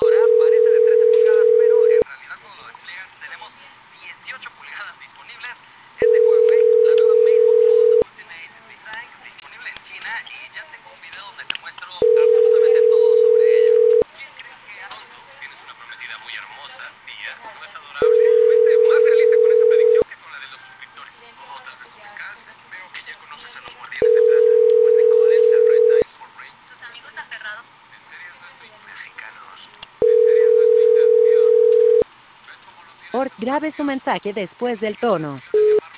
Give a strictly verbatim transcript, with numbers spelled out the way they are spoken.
computadora parece de trece pulgadas, pero en realidad cuando lo despliegas tenemos dieciocho pulgadas disponibles. Es de Huawei, la nueva MateBook Plus Ultimate Design, disponible en China, y ya tengo un video donde te muestro absolutamente todo sobre ella. ¿Quién crees que es tonto? Tienes una prometida muy hermosa, tía. ¿No es adorable? Fuiste más realista con esa predicción que con la de los suscriptores. O tal vez no me calce. Veo que ya conoces a los guardianes de plata. Pues de Collins, el Red Knights for Rain. ¿Tus amigos aferrados? ¿En serio no es tu mexicanos? ¿En serio no es tu intención? ¿Ves cómo lo tienes Ort tan grabe su fácil? mensaje después del tono.